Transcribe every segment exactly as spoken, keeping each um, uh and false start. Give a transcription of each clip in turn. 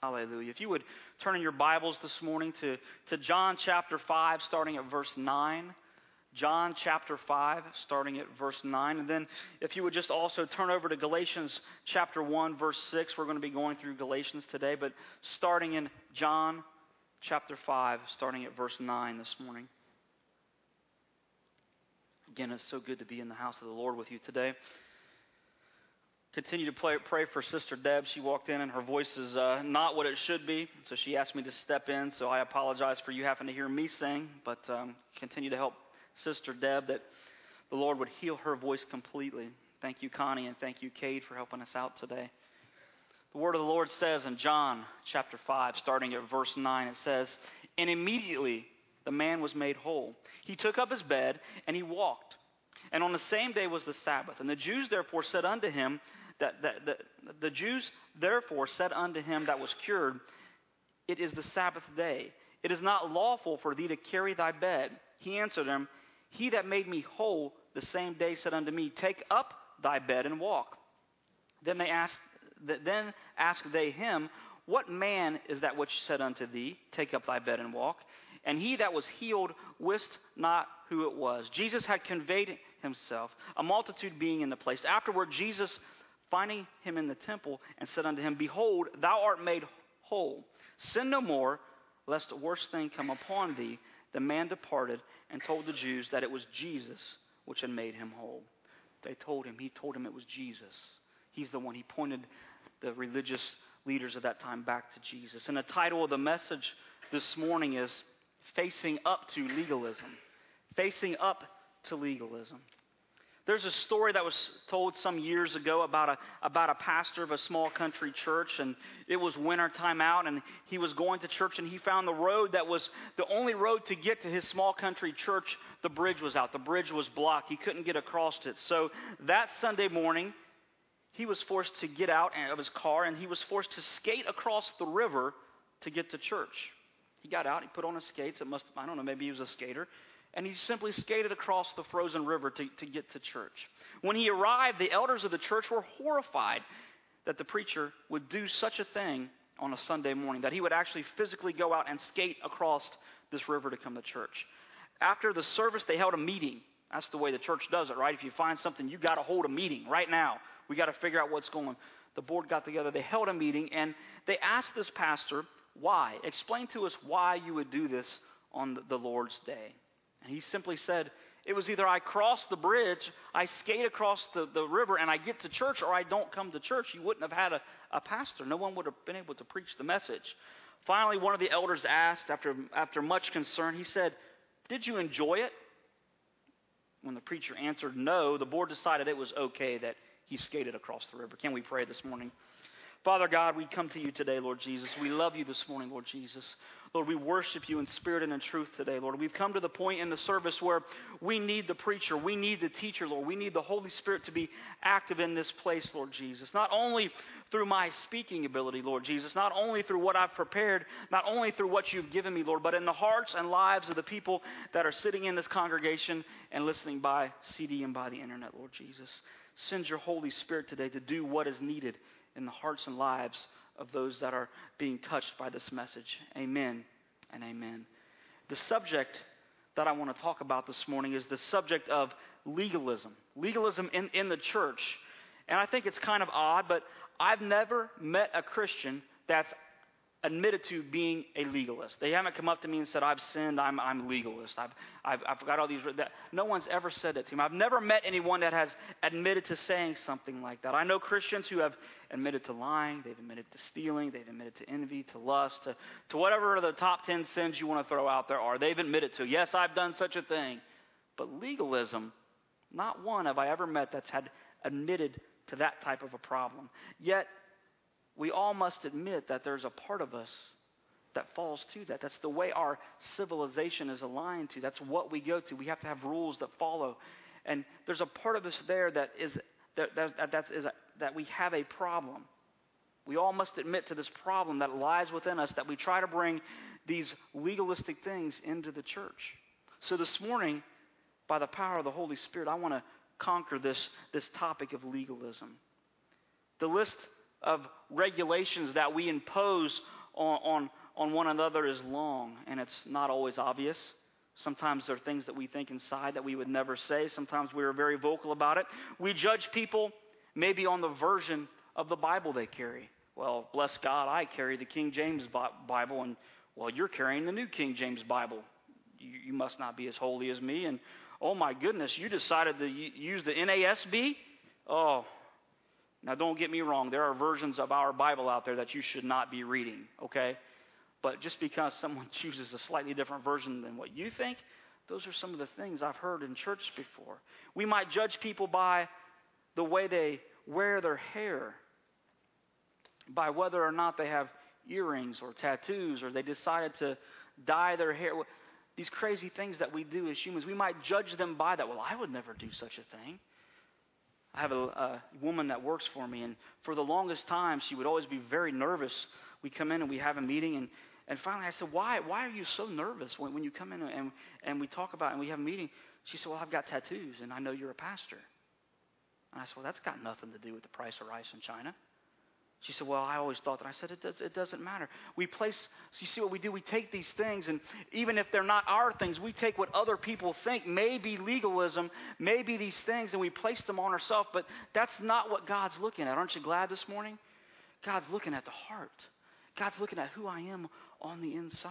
Hallelujah. If you would turn in your Bibles this morning to, to John chapter five, starting at verse nine. John chapter five, starting at verse nine. And then if you would just also turn over to Galatians chapter one, verse six. We're going to be going through Galatians today, but starting in John chapter five, starting at verse nine this morning. Again, it's so good to be in the house of the Lord with you today. Continue to play, pray for Sister Deb. She walked in and her voice is uh, not what it should be, so she asked me to step in, so I apologize for you having to hear me sing, but um, continue to help Sister Deb that the Lord would heal her voice completely. Thank you, Connie, and thank you, Cade, for helping us out today. The word of the Lord says in John chapter five, starting at verse nine, it says, "And immediately the man was made whole. He took up his bed and he walked. And on the same day was the Sabbath. And the Jews therefore said unto him, that, that, that the Jews therefore said unto him that was cured, It is the Sabbath day. It is not lawful for thee to carry thy bed. He answered them, He that made me whole the same day said unto me, Take up thy bed and walk. Then they asked, then asked they him, What man is that which said unto thee, Take up thy bed and walk? And he that was healed wist not who it was. Jesus had conveyed himself, a multitude being in the place. Afterward, Jesus, finding him in the temple, and said unto him, Behold, thou art made whole. Sin no more, lest a worse thing come upon thee. The man departed and told the Jews that it was Jesus which had made him whole. They told him, he told him it was Jesus. He's the one. He pointed the religious leaders of that time back to Jesus. And the title of the message this morning is Facing Up to Legalism. Facing up to legalism. There's a story that was told some years ago about a about a pastor of a small country church, and it was winter time out, and he was going to church, and he found the road that was the only road to get to his small country church. The bridge was out. The bridge was blocked. He couldn't get across it. So that Sunday morning, he was forced to get out of his car, and he was forced to skate across the river to get to church. He got out. He put on his skates. It must, I don't know, maybe he was a skater. And he simply skated across the frozen river to, to get to church. When he arrived, the elders of the church were horrified that the preacher would do such a thing on a Sunday morning, that he would actually physically go out and skate across this river to come to church. After the service, they held a meeting. That's the way the church does it, right? If you find something, you got to hold a meeting right now. We got to figure out what's going on. The board got together. They held a meeting, and they asked this pastor, why? Explain to us why you would do this on the Lord's day. And he simply said, it was either I cross the bridge, I skate across the, the river, and I get to church, or I don't come to church. You wouldn't have had a, a pastor. No one would have been able to preach the message. Finally, one of the elders asked, after, after much concern, he said, did you enjoy it? When the preacher answered no, the board decided it was okay that he skated across the river. Can we pray this morning? Father God, we come to you today, Lord Jesus. We love you this morning, Lord Jesus. Lord, we worship you in spirit and in truth today, Lord. We've come to the point in the service where we need the preacher, we need the teacher, Lord. We need the Holy Spirit to be active in this place, Lord Jesus. Not only through my speaking ability, Lord Jesus, not only through what I've prepared, not only through what you've given me, Lord, but in the hearts and lives of the people that are sitting in this congregation and listening by C D and by the internet, Lord Jesus. Send your Holy Spirit today to do what is needed in the hearts and lives of those that are being touched by this message. Amen and amen. The subject that I want to talk about this morning is the subject of legalism. Legalism in, in the church. And I think it's kind of odd, but I've never met a Christian that's admitted to being a legalist. They haven't come up to me and said, I've sinned, I'm I'm legalist. I've I've, I've got all these. That, no one's ever said that to me. I've never met anyone that has admitted to saying something like that. I know Christians who have admitted to lying, they've admitted to stealing, they've admitted to envy, to lust, to, to whatever the top ten sins you want to throw out there are. They've admitted to, yes, I've done such a thing. But legalism, not one have I ever met that's had admitted to that type of a problem. Yet, we all must admit that there's a part of us that falls to that. That's the way our civilization is aligned to. That's what we go to. We have to have rules that follow. And there's a part of us there that is that that, that's, is a, that we have a problem. We all must admit to this problem that lies within us, that we try to bring these legalistic things into the church. So this morning, by the power of the Holy Spirit, I want to conquer this, this topic of legalism. The list of regulations that we impose on, on, on one another is long, and it's not always obvious. Sometimes there are things that we think inside that we would never say. Sometimes we are very vocal about it. We judge people maybe on the version of the Bible they carry. Well, bless God, I carry the King James Bible, and, well, you're carrying the New King James Bible. You, you must not be as holy as me, and, oh, my goodness, you decided to use the N A S B? Oh, now don't get me wrong. There are versions of our Bible out there that you should not be reading, okay? But just because someone chooses a slightly different version than what you think, those are some of the things I've heard in church before. We might judge people by the way they wear their hair, by whether or not they have earrings or tattoos, or they decided to dye their hair. These crazy things that we do as humans, we might judge them by that. Well, I would never do such a thing. I have a, a woman that works for me, and for the longest time, she would always be very nervous. We come in and we have a meeting, and, and finally I said, why why are you so nervous when, when you come in and, and we talk about it and we have a meeting? She said, well, I've got tattoos, and I know you're a pastor. And I said, well, that's got nothing to do with the price of rice in China. She said, well, I always thought that. I said, it, does, it doesn't matter. We place, so you see what we do? We take these things, and even if they're not our things, we take what other people think may be legalism, maybe these things, and we place them on ourselves. But that's not what God's looking at. Aren't you glad this morning? God's looking at the heart. God's looking at who I am on the inside.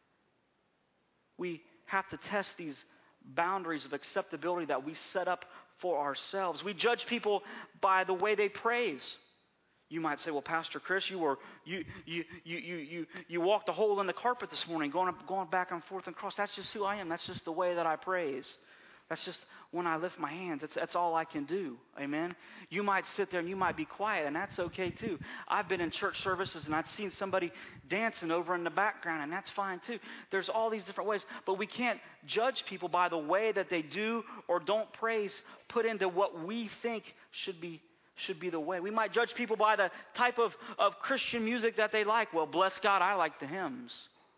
We have to test these boundaries of acceptability that we set up for ourselves. We judge people by the way they praise. You might say, well, Pastor Chris, you were you you you you you you walked a hole in the carpet this morning, going up, going back and forth and across. That's just who I am. That's just the way that I praise. That's just when I lift my hands. That's that's all I can do. Amen. You might sit there and you might be quiet, and that's okay too. I've been in church services and I've seen somebody dancing over in the background, and that's fine too. There's all these different ways, but we can't judge people by the way that they do or don't praise, put into what we think should be should be the way. We might judge people by the type of, of Christian music that they like. Well, bless God, I like the hymns.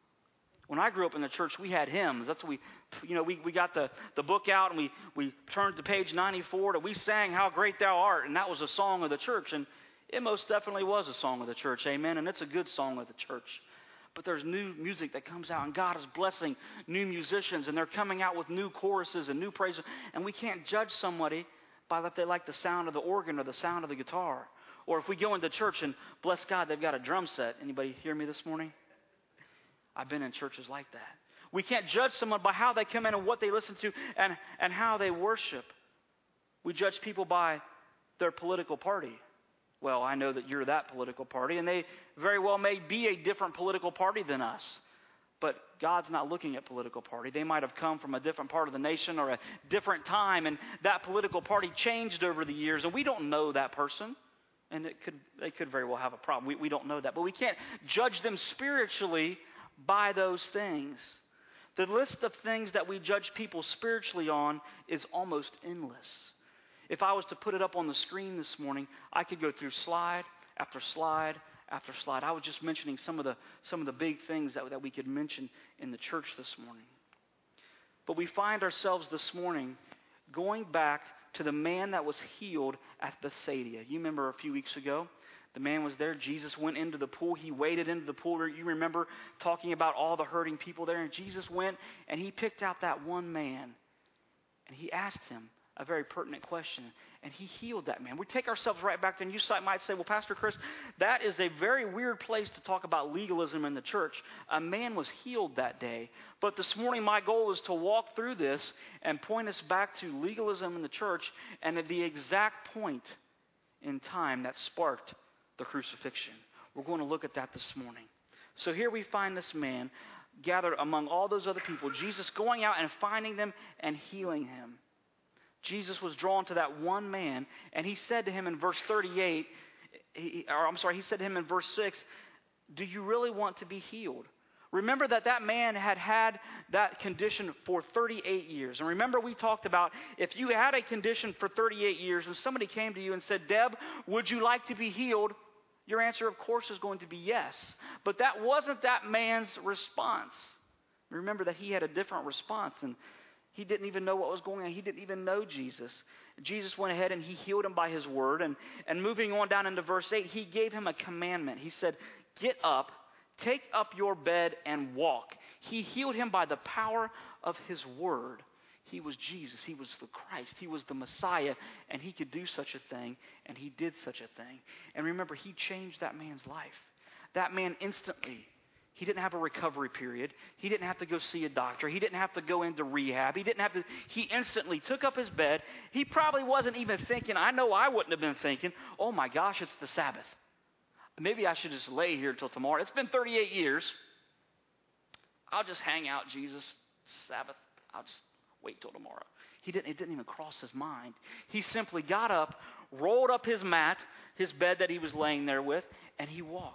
When I grew up in the church, we had hymns. That's what we, you know, we, we got the, the book out and we, we turned to page ninety-four and we sang How Great Thou Art, and that was a song of the church. And it most definitely was a song of the church, amen, and it's a good song of the church. But there's new music that comes out, and God is blessing new musicians, and they're coming out with new choruses and new praises, and we can't judge somebody by that they like the sound of the organ or the sound of the guitar. Or if we go into church and, bless God, they've got a drum set. Anybody hear me this morning? I've been in churches like that. We can't judge someone by how they come in and what they listen to and, and how they worship. We judge people by their political party. Well, I know that you're that political party, and they very well may be a different political party than us. But God's not looking at political party. They might have come from a different part of the nation or a different time, and that political party changed over the years, and we don't know that person. And it could they could very well have a problem. We, we don't know that. But we can't judge them spiritually by those things. The list of things that we judge people spiritually on is almost endless. If I was to put it up on the screen this morning, I could go through slide after slide after slide. I was just mentioning some of the some of the big things that, that we could mention in the church this morning. But we find ourselves this morning going back to the man that was healed at Bethsaida. You remember a few weeks ago, the man was there. Jesus went into the pool. He waded into the pool. You remember talking about all the hurting people there. And Jesus went and he picked out that one man. And he asked him a very pertinent question. And he healed that man. We take ourselves right back there. And you might say, well, Pastor Chris, that is a very weird place to talk about legalism in the church. A man was healed that day. But this morning my goal is to walk through this and point us back to legalism in the church and at the exact point in time that sparked the crucifixion. We're going to look at that this morning. So here we find this man gathered among all those other people. Jesus going out and finding them and healing him. Jesus was drawn to that one man, and he said to him in verse thirty-eight, he, or I'm sorry, he said to him in verse six, do you really want to be healed? Remember that that man had had that condition for thirty-eight years. And remember we talked about if you had a condition for thirty-eight years and somebody came to you and said, Deb, would you like to be healed? Your answer, of course, is going to be yes. But that wasn't that man's response. Remember that he had a different response. And He didn't even know what was going on. He didn't even know Jesus. Jesus went ahead and he healed him by his word. And, and moving on down into verse eight, he gave him a commandment. He said, get up, take up your bed and walk. He healed him by the power of his word. He was Jesus. He was the Christ. He was the Messiah. And he could do such a thing. And he did such a thing. And remember, he changed that man's life. That man instantly, he didn't have a recovery period. He didn't have to go see a doctor. He didn't have to go into rehab. He didn't have to, he instantly took up his bed. He probably wasn't even thinking, I know I wouldn't have been thinking, oh my gosh, it's the Sabbath. Maybe I should just lay here till tomorrow. It's been thirty-eight years. I'll just hang out, Jesus. Sabbath. I'll just wait till tomorrow. He didn't, it didn't even cross his mind. He simply got up, rolled up his mat, his bed that he was laying there with, and he walked.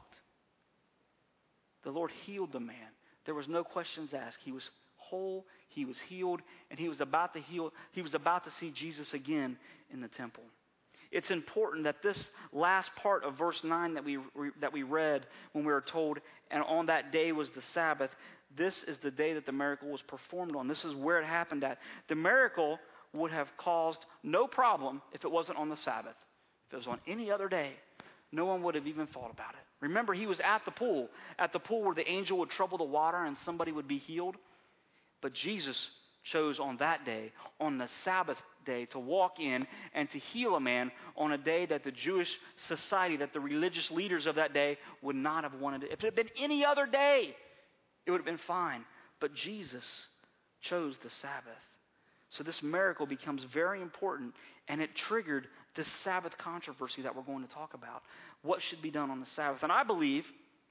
The Lord healed the man. There was no questions asked. He was whole, he was healed, and he was about to heal. He was about to see Jesus again in the temple. It's important that this last part of verse nine that we that we read when we were told, and on that day was the Sabbath, this is the day that the miracle was performed on. This is where it happened at. The miracle would have caused no problem if it wasn't on the Sabbath. If it was on any other day, no one would have even thought about it. Remember, he was at the pool, at the pool where the angel would trouble the water and somebody would be healed. But Jesus chose on that day, on the Sabbath day, to walk in and to heal a man on a day that the Jewish society, that the religious leaders of that day would not have wanted it. If it had been any other day, it would have been fine. But Jesus chose the Sabbath. So this miracle becomes very important, and it triggered this Sabbath controversy that we're going to talk about. What should be done on the Sabbath? And I believe,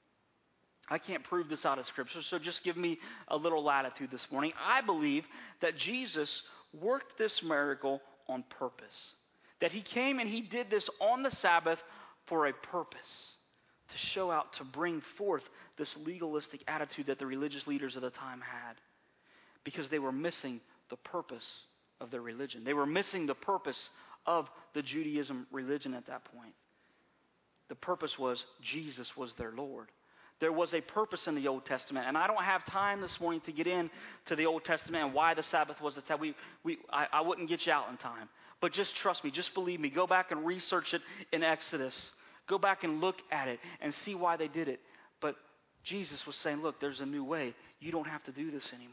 I can't prove this out of Scripture, so just give me a little latitude this morning. I believe that Jesus worked this miracle on purpose. That he came and he did this on the Sabbath for a purpose. To show out, to bring forth this legalistic attitude that the religious leaders of the time had. Because they were missing the purpose of their religion. They were missing the purpose of the Judaism religion at that point. The purpose was Jesus was their Lord. There was a purpose in the Old Testament, and I don't have time this morning to get into the Old Testament and why the Sabbath was the Sabbath. We, we, I, I wouldn't get you out in time. But just trust me, just believe me. Go back and research it in Exodus. Go back and look at it and see why they did it. But Jesus was saying, look, there's a new way. You don't have to do this anymore.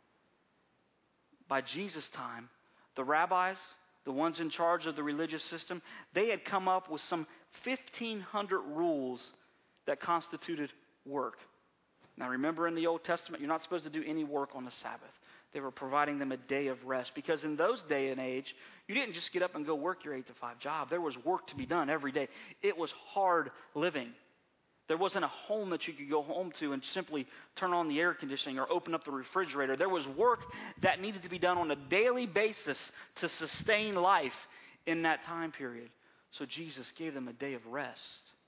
By Jesus' time, the rabbis, the ones in charge of the religious system, they had come up with some fifteen hundred rules that constituted work. Now remember, in the Old Testament, you're not supposed to do any work on the Sabbath. They were providing them a day of rest. Because in those day and age, you didn't just get up and go work your eight to five job. There was work to be done every day. It was hard living. There wasn't a home that you could go home to and simply turn on the air conditioning or open up the refrigerator. There was work that needed to be done on a daily basis to sustain life in that time period. So Jesus gave them a day of rest.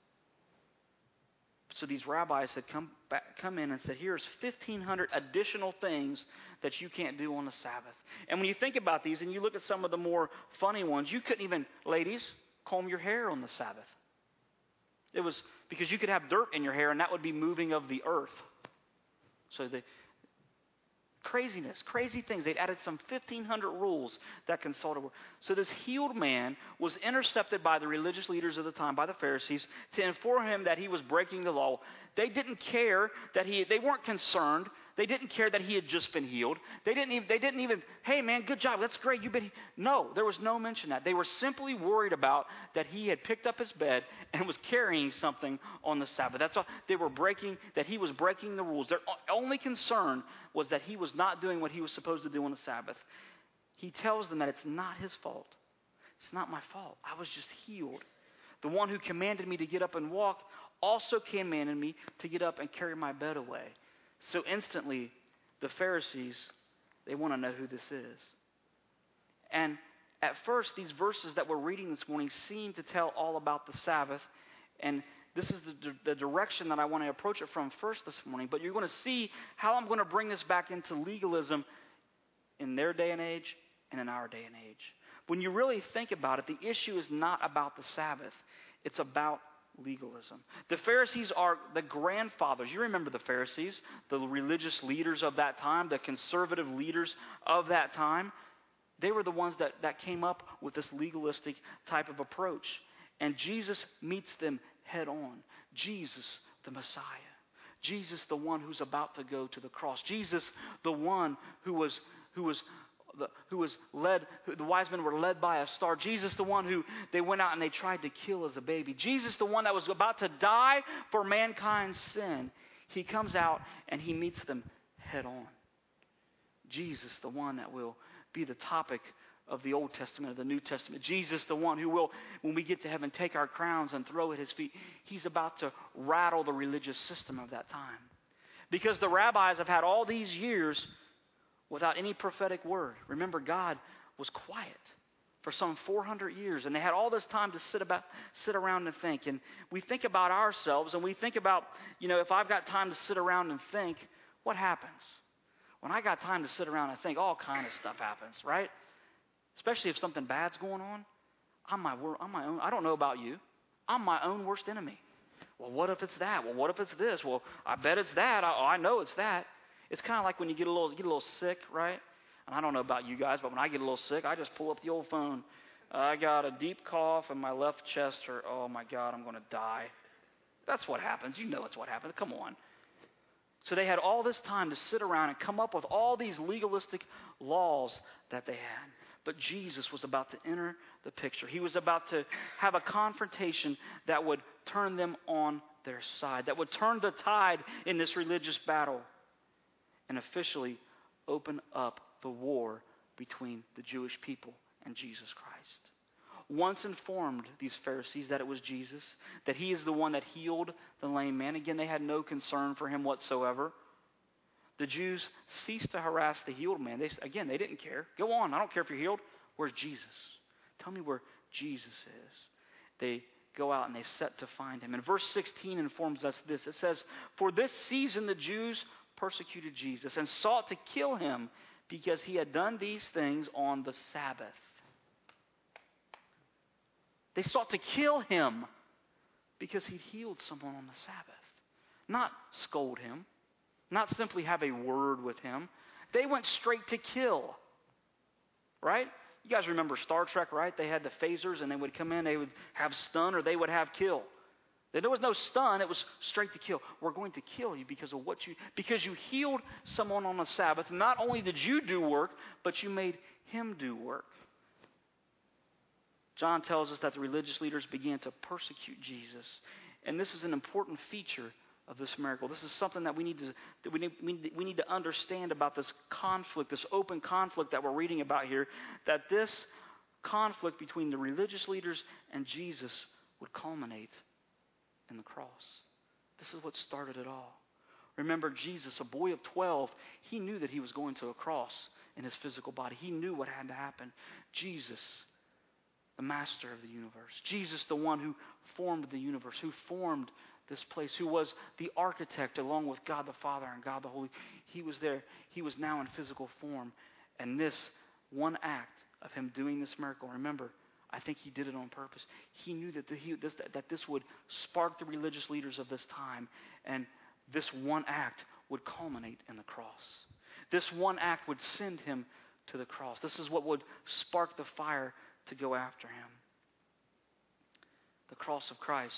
So these rabbis had come back, come in and said, here's fifteen hundred additional things that you can't do on the Sabbath. And when you think about these and you look at some of the more funny ones, you couldn't even, ladies, comb your hair on the Sabbath. It was because you could have dirt in your hair and that would be moving of the earth. So the craziness, crazy things. They'd added some fifteen hundred rules that consulted. So this healed man was intercepted by the religious leaders of the time, by the Pharisees, to inform him that he was breaking the law. They didn't care that he, they weren't concerned. They didn't care that he had just been healed. They didn't even, they didn't even, hey man, good job, that's great, you've been, no, there was no mention of that. They were simply worried about that he had picked up his bed and was carrying something on the Sabbath. That's all. They were breaking, that he was breaking the rules. Their only concern was that he was not doing what he was supposed to do on the Sabbath. He tells them that it's not his fault. It's not my fault. I was just healed. The one who commanded me to get up and walk also commanded me to get up and carry my bed away. So instantly, the Pharisees, they want to know who this is. And at first, these verses that we're reading this morning seem to tell all about the Sabbath. And this is the, the direction that I want to approach it from first this morning. But you're going to see how I'm going to bring this back into legalism in their day and age and in our day and age. When you really think about it, the issue is not about the Sabbath. It's about legalism. The Pharisees are the grandfathers. You remember the Pharisees, the religious leaders of that time, the conservative leaders of that time. They were the ones that, that came up with this legalistic type of approach. And Jesus meets them head on. Jesus, the Messiah. Jesus, the one who's about to go to the cross. Jesus, the one who was who was the, who was led. Who, the wise men were led by a star. Jesus, the one who they went out and they tried to kill as a baby. Jesus, the one that was about to die for mankind's sin. He comes out and he meets them head on. Jesus, the one that will be the topic of the Old Testament, of the New Testament. Jesus, the one who will, when we get to heaven, take our crowns and throw at his feet. He's about to rattle the religious system of that time. Because the rabbis have had all these years without any prophetic word. Remember, God was quiet for some four hundred years, and they had all this time to sit about, sit around and think. And we think about ourselves, and we think about, you know, if I've got time to sit around and think, what happens? When I got time to sit around and think, all kind of stuff happens, right? Especially if something bad's going on. I'm my, I'm my own. I don't know about you. I'm my own worst enemy. Well, what if it's that? Well, what if it's this? Well, I bet it's that. I, I know it's that. It's kind of like when you get a little, get a little sick, right? And I don't know about you guys, but when I get a little sick, I just pull up the old phone. I got a deep cough in my left chest, or oh my God, I'm going to die. That's what happens. You know it's what happens. Come on. So they had all this time to sit around and come up with all these legalistic laws that they had. But Jesus was about to enter the picture. He was about to have a confrontation that would turn them on their side, that would turn the tide in this religious battle and officially open up the war between the Jewish people and Jesus Christ. Once informed, these Pharisees, that it was Jesus, that he is the one that healed the lame man. Again, they had no concern for him whatsoever. The Jews ceased to harass the healed man. They, again, they didn't care. Go on. I don't care if you're healed. Where's Jesus? Tell me where Jesus is. They go out and they set to find him. And verse sixteen informs us this. It says, for this season the Jews persecuted Jesus and sought to kill him because he had done these things on the Sabbath. They sought to kill him because he'd healed someone on the Sabbath. Not scold him. Not simply have a word with him. They went straight to kill. Right? You guys remember Star Trek, right? They had the phasers and they would come in, they would have stun or they would have kill. There was no stun, it was straight to kill. We're going to kill you because of what you, because you healed someone on the Sabbath. Not only did you do work, but you made him do work. John tells us that the religious leaders began to persecute Jesus. And this is an important feature of this miracle. This is something that we need to that we need, we need we need to understand about this conflict, this open conflict that we're reading about here, that this conflict between the religious leaders and Jesus would culminate in the cross. This is what started it all. Remember, Jesus, a boy of twelve, he knew that he was going to a cross in his physical body. He knew what had to happen. Jesus, the master of the universe. Jesus, the one who formed the universe, who formed this place, who was the architect along with God the Father and God the Holy. He was there. He was now in physical form. And this one act of him doing this miracle, remember, I think he did it on purpose. He knew that, the, he, this, that this would spark the religious leaders of this time, and this one act would culminate in the cross. This one act would send him to the cross. This is what would spark the fire to go after him. The cross of Christ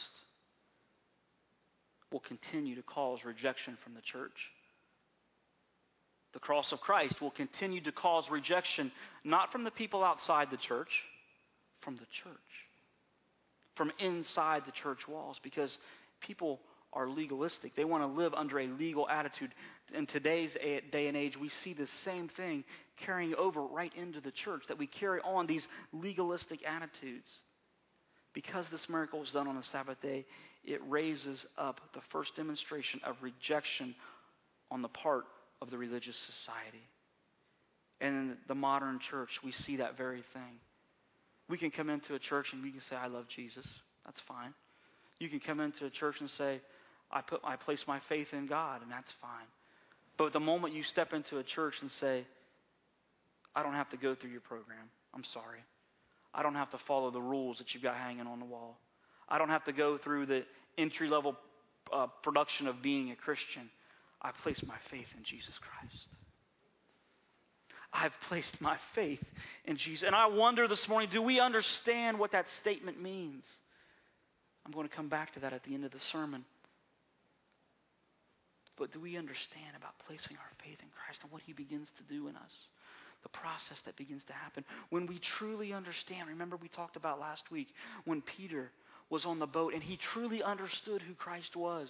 will continue to cause rejection from the church. The cross of Christ will continue to cause rejection, not from the people outside the church, from the church, from inside the church walls, because people are legalistic. They want to live under a legal attitude. In today's day and age, we see the same thing carrying over right into the church, that we carry on these legalistic attitudes. Because this miracle was done on the Sabbath day, it raises up the first demonstration of rejection on the part of the religious society. And in the modern church, we see that very thing. We can come into a church and we can say, I love Jesus. That's fine. You can come into a church and say, I put, I place my faith in God, and that's fine. But the moment you step into a church and say, I don't have to go through your program. I'm sorry. I don't have to follow the rules that you've got hanging on the wall. I don't have to go through the entry-level uh, production of being a Christian. I place my faith in Jesus Christ. I've placed my faith in Jesus. And I wonder this morning, do we understand what that statement means? I'm going to come back to that at the end of the sermon. But do we understand about placing our faith in Christ and what He begins to do in us? The process that begins to happen. When we truly understand, remember we talked about last week when Peter was on the boat and he truly understood who Christ was,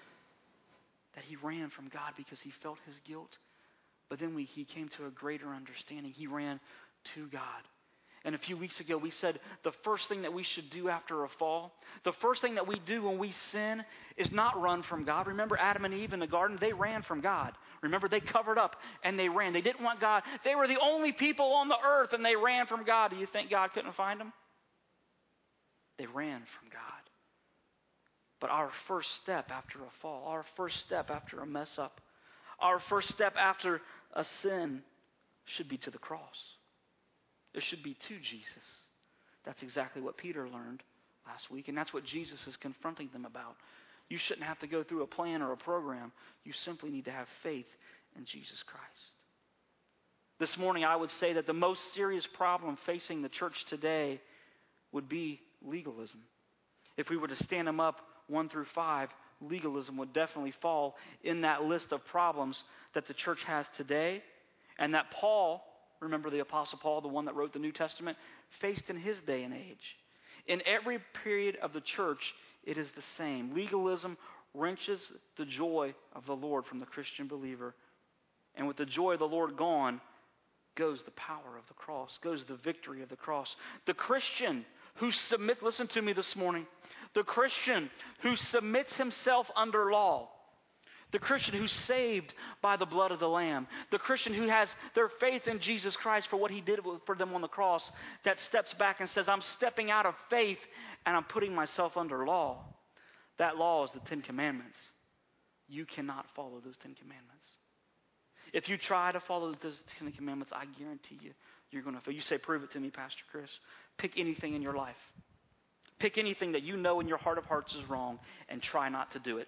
that he ran from God because he felt his guilt. But then we, he came to a greater understanding. He ran to God. And a few weeks ago we said the first thing that we should do after a fall, the first thing that we do when we sin is not run from God. Remember Adam and Eve in the garden? They ran from God. Remember, they covered up and they ran. They didn't want God. They were the only people on the earth and they ran from God. Do you think God couldn't find them? They ran from God. But our first step after a fall, our first step after a mess up, our first step after a sin should be to the cross. It should be to Jesus. That's exactly what Peter learned last week, and that's what Jesus is confronting them about. You shouldn't have to go through a plan or a program. You simply need to have faith in Jesus Christ. This morning, I would say that the most serious problem facing the church today would be legalism. If we were to stand them up one through five, legalism would definitely fall in that list of problems that the church has today, and that Paul, remember the Apostle Paul, the one that wrote the New Testament, faced in his day and age. In every period of the church, it is the same. Legalism wrenches the joy of the Lord from the Christian believer. And with the joy of the Lord gone, goes the power of the cross, goes the victory of the cross. The Christian who submits, listen to me this morning, the Christian who submits himself under law, the Christian who's saved by the blood of the Lamb, the Christian who has their faith in Jesus Christ for what He did for them on the cross, that steps back and says, I'm stepping out of faith and I'm putting myself under law. That law is the Ten Commandments. You cannot follow those Ten Commandments. If you try to follow those Ten Commandments, I guarantee you, you're going to fail. You say, prove it to me, Pastor Chris. Pick anything in your life. Pick anything that you know in your heart of hearts is wrong and try not to do it.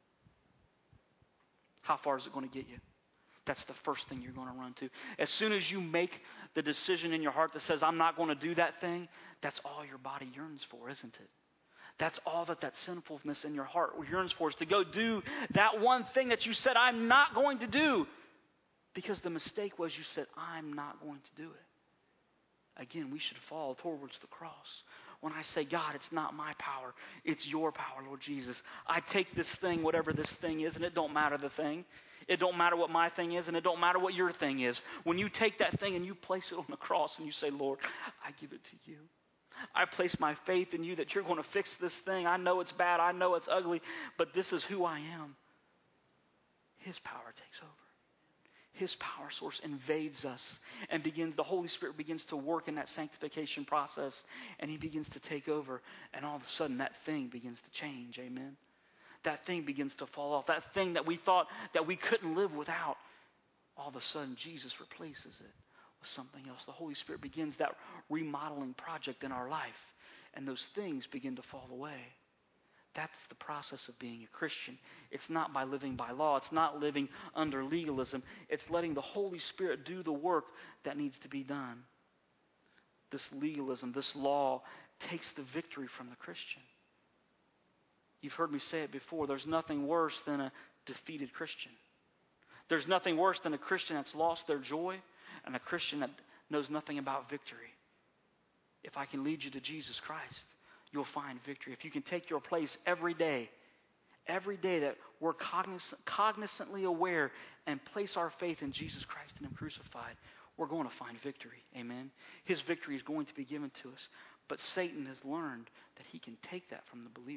How far is it going to get you? That's the first thing you're going to run to. As soon as you make the decision in your heart that says, I'm not going to do that thing, that's all your body yearns for, isn't it? That's all that that sinfulness in your heart yearns for, is to go do that one thing that you said, I'm not going to do. Because the mistake was you said, I'm not going to do it. Again, we should fall towards the cross. When I say, God, it's not my power, it's your power, Lord Jesus. I take this thing, whatever this thing is, and it don't matter the thing. It don't matter what my thing is, and it don't matter what your thing is. When you take that thing and you place it on the cross and you say, Lord, I give it to you. I place my faith in you that you're going to fix this thing. I know it's bad. I know it's ugly, but this is who I am. His power takes over. His power source invades us and begins, the Holy Spirit begins to work in that sanctification process, and He begins to take over, and all of a sudden that thing begins to change, amen? That thing begins to fall off. That thing that we thought that we couldn't live without, all of a sudden Jesus replaces it with something else. The Holy Spirit begins that remodeling project in our life, and those things begin to fall away. That's the process of being a Christian. It's not by living by law. It's not living under legalism. It's letting the Holy Spirit do the work that needs to be done. This legalism, this law, takes the victory from the Christian. You've heard me say it before. There's nothing worse than a defeated Christian. There's nothing worse than a Christian that's lost their joy and a Christian that knows nothing about victory. If I can lead you to Jesus Christ, you'll find victory. If you can take your place every day, every day that we're cognizant, cognizantly aware and place our faith in Jesus Christ and Him crucified, we're going to find victory. Amen? His victory is going to be given to us. But Satan has learned that he can take that from the believer.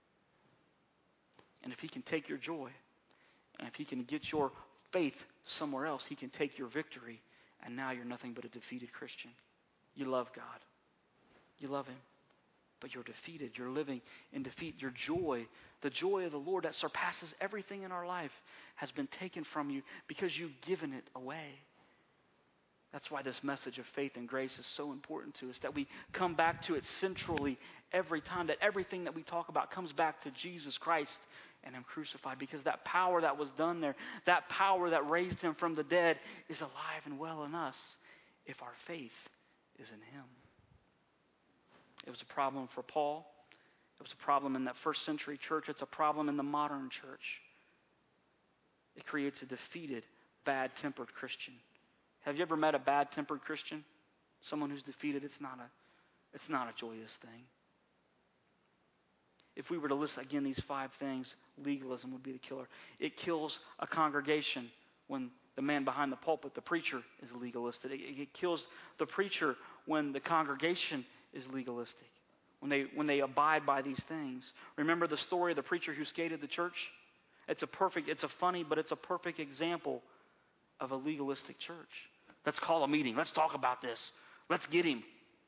And if he can take your joy, and if he can get your faith somewhere else, he can take your victory, and now you're nothing but a defeated Christian. You love God. You love Him. But you're defeated. You're living in defeat. Your joy, the joy of the Lord that surpasses everything in our life, has been taken from you because you've given it away. That's why this message of faith and grace is so important to us, that we come back to it centrally every time, that everything that we talk about comes back to Jesus Christ and Him crucified, because that power that was done there, that power that raised Him from the dead is alive and well in us if our faith is in Him. It was a problem for Paul. It was a problem in that first century church. It's a problem in the modern church. It creates a defeated, bad-tempered Christian. Have you ever met a bad-tempered Christian? Someone who's defeated? It's not a, it's not a joyous thing. If we were to list again these five things, legalism would be the killer. It kills a congregation when the man behind the pulpit, the preacher, is legalistic. It, it kills the preacher when the congregation is legalistic. When they when they abide by these things. Remember the story of the preacher who skated the church? It's a perfect, it's a funny, but it's a perfect example of a legalistic church. Let's call a meeting. Let's talk about this. Let's get him.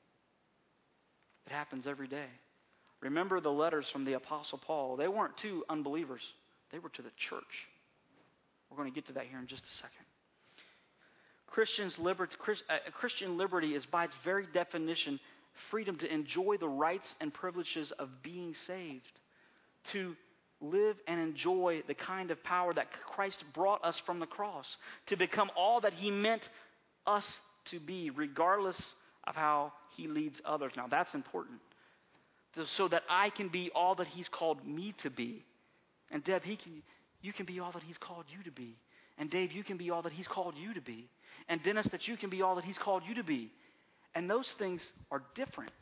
It happens every day. Remember the letters from the Apostle Paul. They weren't to unbelievers. They were to the church. We're going to get to that here in just a second. Christians liberty, Christian liberty is by its very definition freedom to enjoy the rights and privileges of being saved. To live and enjoy the kind of power that Christ brought us from the cross. To become all that He meant us to be, regardless of how He leads others. Now that's important. So that I can be all that He's called me to be. And Deb, he can, you can be all that He's called you to be. And Dave, you can be all that He's called you to be. And Dennis, that you can be all that He's called you to be. And those things are different.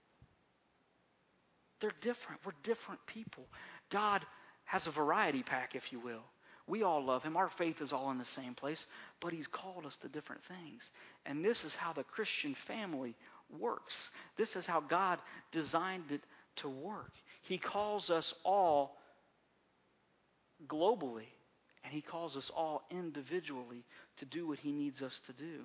They're different. We're different people. God has a variety pack, if you will. We all love Him. Our faith is all in the same place. But He's called us to different things. And this is how the Christian family works. This is how God designed it to work. He calls us all globally. And He calls us all individually to do what He needs us to do.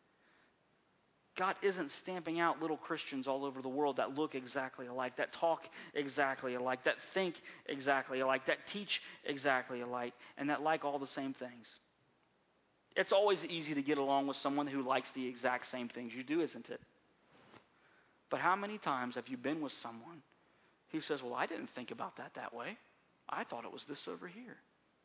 God isn't stamping out little Christians all over the world that look exactly alike, that talk exactly alike, that think exactly alike, that teach exactly alike, and that like all the same things. It's always easy to get along with someone who likes the exact same things you do, isn't it? But how many times have you been with someone who says, well, I didn't think about that that way. I thought it was this over here.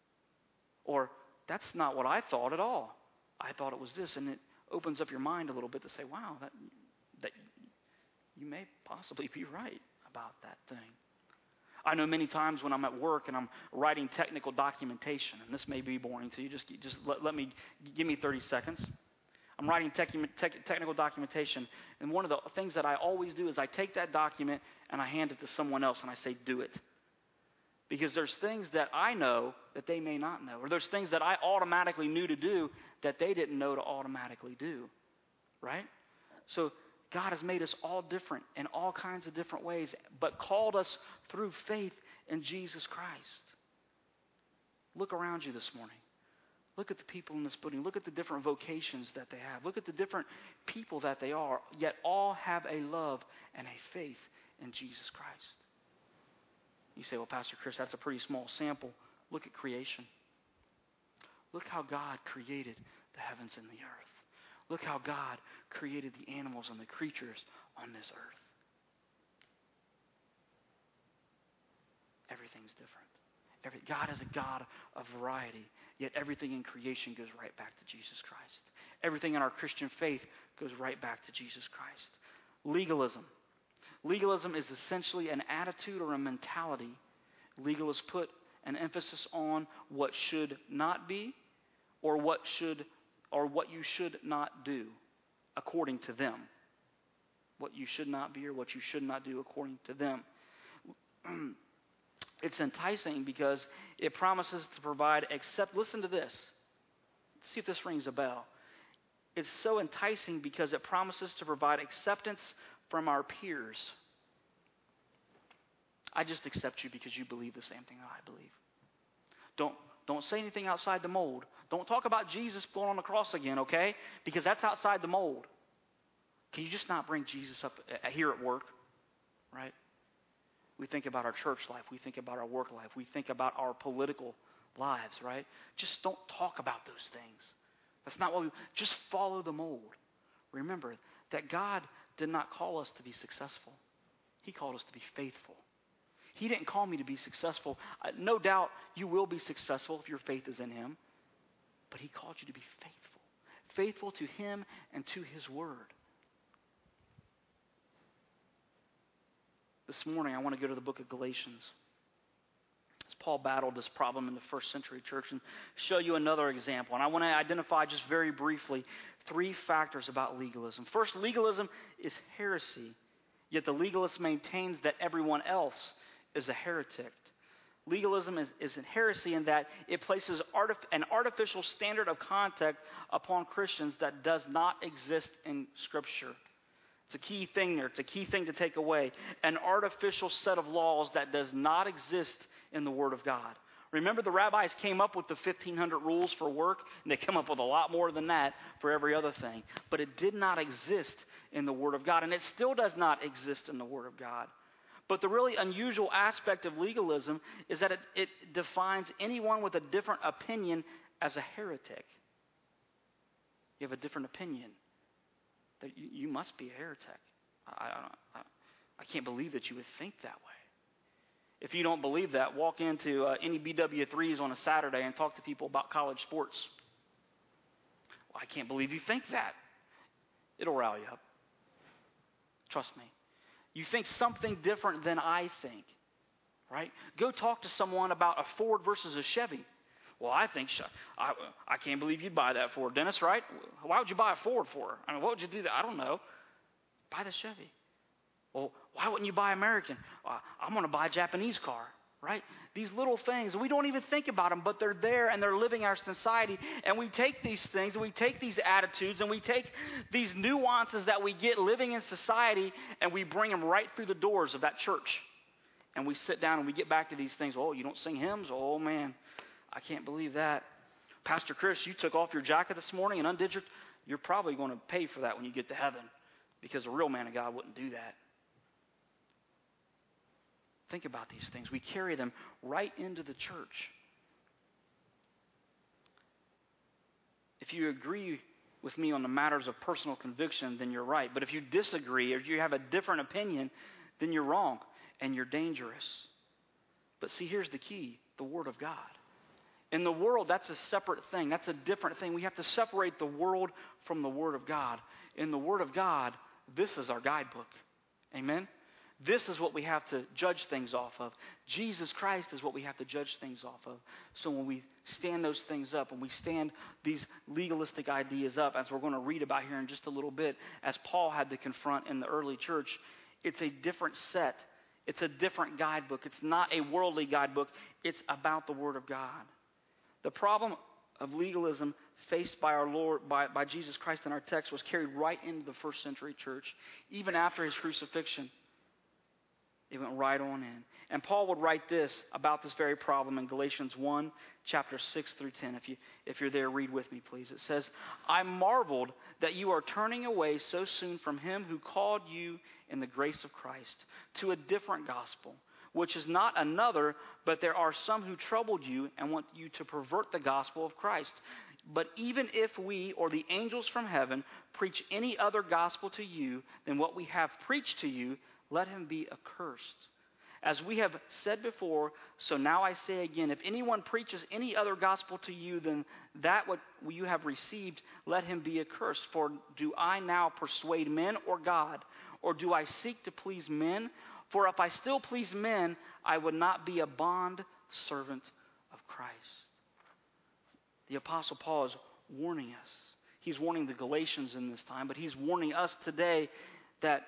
Or, that's not what I thought at all. I thought it was this. And it opens up your mind a little bit to say, wow, that, that you may possibly be right about that thing. I know many times when I'm at work and I'm writing technical documentation, and this may be boring to you, just, just let, let me, give me thirty seconds. I'm writing tech, tech, technical documentation, and one of the things that I always do is I take that document and I hand it to someone else and I say, do it. Because there's things that I know that they may not know. Or there's things that I automatically knew to do that they didn't know to automatically do. Right? So God has made us all different in all kinds of different ways, but called us through faith in Jesus Christ. Look around you this morning. Look at the people in this building. Look at the different vocations that they have. Look at the different people that they are, yet all have a love and a faith in Jesus Christ. You say, well, Pastor Chris, that's a pretty small sample. Look at creation. Look how God created the heavens and the earth. Look how God created the animals and the creatures on this earth. Everything's different. Every, God is a God of variety, yet everything in creation goes right back to Jesus Christ. Everything in our Christian faith goes right back to Jesus Christ. Legalism. Legalism is essentially an attitude or a mentality. Legalists put an emphasis on what should not be or what should or what you should not do according to them. What you should not be or what you should not do according to them. It's enticing because it promises to provide accept. Listen to this. See if this rings a bell. It's so enticing because it promises to provide acceptance from our peers. I just accept you because you believe the same thing that I believe. Don't, don't say anything outside the mold. Don't talk about Jesus going on the cross again, okay? Because that's outside the mold. Can you just not bring Jesus up here at work, right? We think about our church life. We think about our work life. We think about our political lives, right? Just don't talk about those things. That's not what we, just follow the mold. remember that God did not call us to be successful. He called us to be faithful. He didn't call me to be successful. Uh, no doubt you will be successful if your faith is in Him. But He called you to be faithful. Faithful to Him and to His Word. This morning I want to go to the book of Galatians. As Paul battled this problem in the first century church, and show you another example. And I want to identify just very briefly three factors about legalism. First, legalism is heresy. Yet the legalist maintains that everyone else is a heretic. Legalism is, is a heresy in that it places artif- an artificial standard of conduct upon Christians that does not exist in Scripture. It's a key thing there. It's a key thing to take away. An artificial set of laws that does not exist in the Word of God. Remember, the rabbis came up with the fifteen hundred rules for work, and they come up with a lot more than that for every other thing. But it did not exist in the Word of God, and it still does not exist in the Word of God. But the really unusual aspect of legalism is that it, it defines anyone with a different opinion as a heretic. You have a different opinion, that you, you must be a heretic. I, I, I, I can't believe that you would think that way. If you don't believe that, walk into uh, any B W threes on a Saturday and talk to people about college sports. Well, I can't believe you think that. It'll rile you up. Trust me. You think something different than I think, right? Go talk to someone about a Ford versus a Chevy. Well, I think, I, I can't believe you'd buy that Ford, Dennis, right? Why would you buy a Ford for? I mean, what would you do that? I don't know. Buy the Chevy. Well, why wouldn't you buy American? Uh, I'm going to buy a Japanese car, right? These little things, we don't even think about them, but they're there and they're living our society. And we take these things and we take these attitudes and we take these nuances that we get living in society and we bring them right through the doors of that church. And we sit down and we get back to these things. Oh, you don't sing hymns? Oh, man, I can't believe that. Pastor Chris, you took off your jacket this morning and undid your... You're probably going to pay for that when you get to heaven, because a real man of God wouldn't do that. Think about these things. We carry them right into the church. If you agree with me on the matters of personal conviction, then you're right. But if you disagree or you have a different opinion, then you're wrong and you're dangerous. But see, here's the key, the Word of God. In the world, that's a separate thing. That's a different thing. We have to separate the world from the Word of God. In the Word of God, this is our guidebook. Amen? This is what we have to judge things off of. Jesus Christ is what we have to judge things off of. So when we stand those things up, when we stand these legalistic ideas up, as we're going to read about here in just a little bit, as Paul had to confront in the early church, it's a different set. It's a different guidebook. It's not a worldly guidebook. It's about the Word of God. The problem of legalism faced by our Lord, by, by Jesus Christ in our text, was carried right into the first century church, even after his crucifixion. It went right on in. And Paul would write this about this very problem in Galatians one, chapter six through ten. If, you, if you're there, read with me, please. It says, I marveled that you are turning away so soon from him who called you in the grace of Christ to a different gospel, which is not another, but there are some who troubled you and want you to pervert the gospel of Christ. But even if we or the angels from heaven preach any other gospel to you than what we have preached to you, let him be accursed. As we have said before, so now I say again, if anyone preaches any other gospel to you than that what you have received, let him be accursed. For do I now persuade men or God? Or do I seek to please men? For if I still please men, I would not be a bond servant of Christ. The Apostle Paul is warning us. He's warning the Galatians in this time, but he's warning us today that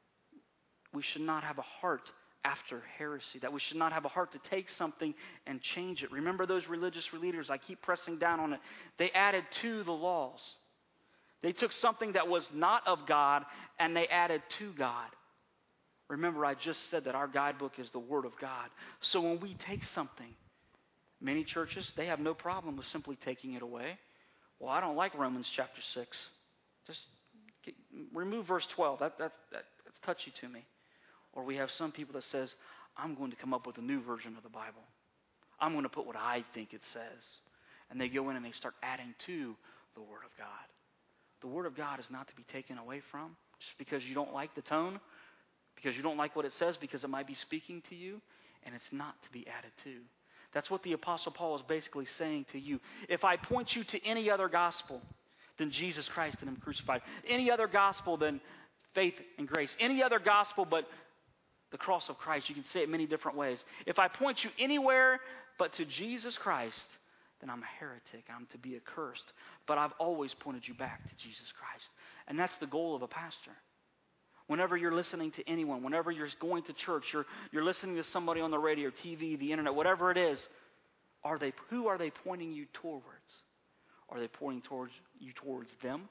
we should not have a heart after heresy, that we should not have a heart to take something and change it. Remember those religious leaders? I keep pressing down on it. They added to the laws. They took something that was not of God and they added to God. Remember, I just said that our guidebook is the Word of God. So when we take something, many churches, they have no problem with simply taking it away. Well, I don't like Romans chapter six. Just get, remove verse twelve. That, that, that, that's touchy to me. Or we have some people that says, I'm going to come up with a new version of the Bible. I'm going to put what I think it says. And they go in and they start adding to the Word of God. The Word of God is not to be taken away from just because you don't like the tone, because you don't like what it says, because it might be speaking to you, and it's not to be added to. That's what the Apostle Paul is basically saying to you. If I point you to any other gospel than Jesus Christ and Him crucified, any other gospel than faith and grace, any other gospel but the cross of Christ, you can say it many different ways. If I point you anywhere but to Jesus Christ, then I'm a heretic. I'm to be accursed. But I've always pointed you back to Jesus Christ. And that's the goal of a pastor. Whenever you're listening to anyone, whenever you're going to church, you're, you're listening to somebody on the radio, T V, the internet, whatever it is, are they, who are they pointing you towards? Are they pointing towards you towards them?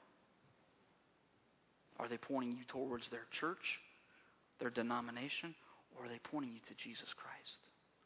Are they pointing you towards their church, their denomination, or are they pointing you to Jesus Christ?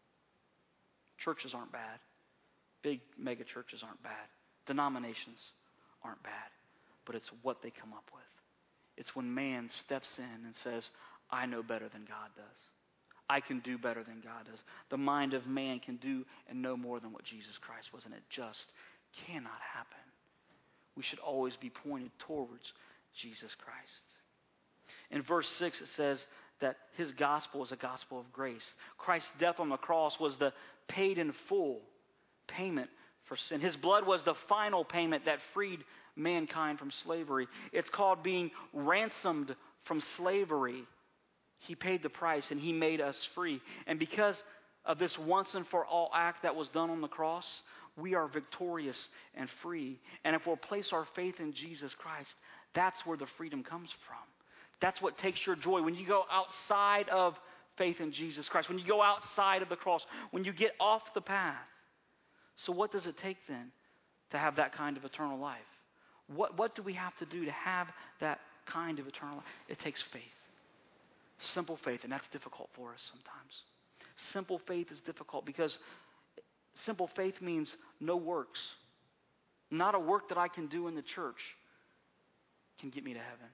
Churches aren't bad. Big mega churches aren't bad. Denominations aren't bad. But it's what they come up with. It's when man steps in and says, I know better than God does. I can do better than God does. The mind of man can do and know more than what Jesus Christ was, and it just cannot happen. We should always be pointed towards Jesus Christ. In verse six it says that His gospel is a gospel of grace. Christ's death on the cross was the paid in full payment for sin. His blood was the final payment that freed mankind from slavery. It's called being ransomed from slavery. He paid the price and He made us free. And because of this once and for all act that was done on the cross, we are victorious and free. And if we'll place our faith in Jesus Christ, that's where the freedom comes from. That's what takes your joy. When you go outside of faith in Jesus Christ, when you go outside of the cross, when you get off the path. So what does it take then to have that kind of eternal life? What, what do we have to do to have that kind of eternal life? It takes faith. Simple faith, and that's difficult for us sometimes. Simple faith is difficult because simple faith means no works. Not a work that I can do in the church can get me to heaven.